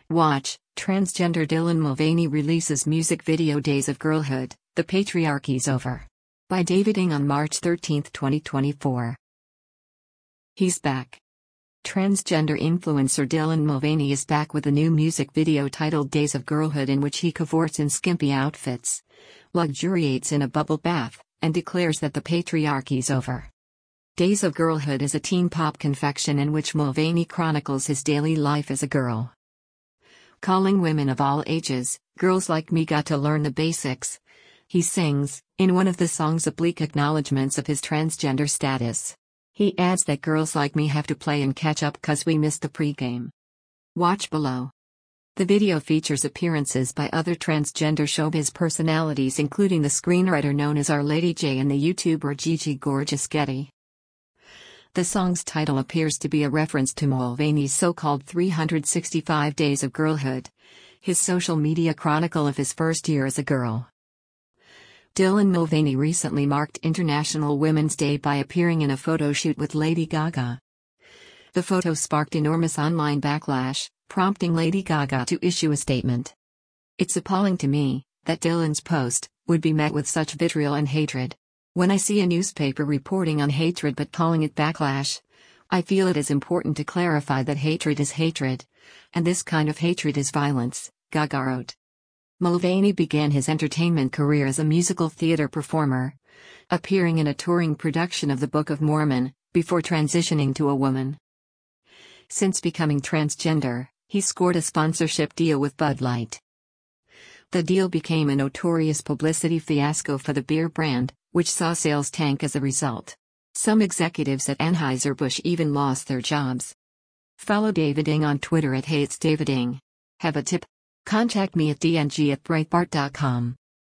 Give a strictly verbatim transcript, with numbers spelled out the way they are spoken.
Watch, transgender Dylan Mulvaney releases music video Days of Girlhood, The Patriarchy's Over. By David Ng on March thirteenth, twenty twenty-four. He's back. Transgender influencer Dylan Mulvaney is back with a new music video titled Days of Girlhood, in which he cavorts in skimpy outfits, luxuriates in a bubble bath, and declares that the patriarchy's over. Days of Girlhood is a teen pop confection in which Mulvaney chronicles his daily life as a girl. Calling women of all ages, "Girls like me got to learn the basics," he sings, in one of the song's oblique acknowledgments of his transgender status. He adds that girls like me have to play and catch up 'cause we missed the pregame. Watch below. The video features appearances by other transgender showbiz personalities, including the screenwriter known as Our Lady J and the YouTuber Gigi Gorgeous Getty. The song's title appears to be a reference to Mulvaney's so-called three hundred sixty-five Days of Girlhood, his social media chronicle of his first year as a girl. Dylan Mulvaney recently marked International Women's Day by appearing in a photo shoot with Lady Gaga. The photo sparked enormous online backlash, prompting Lady Gaga to issue a statement. "It's appalling to me that Dylan's post would be met with such vitriol and hatred. When I see a newspaper reporting on hatred but calling it backlash, I feel it is important to clarify that hatred is hatred, and this kind of hatred is violence," Gaga wrote. Mulvaney began his entertainment career as a musical theater performer, appearing in a touring production of the Book of Mormon, before transitioning to a woman. Since becoming transgender, he scored a sponsorship deal with Bud Light. The deal became a notorious publicity fiasco for the beer brand, which saw sales tank as a result. Some executives at Anheuser-Busch even lost their jobs. Follow David Ng on Twitter at Hey It's David Ng. Have a tip? Contact me at d n g at breitbart dot com.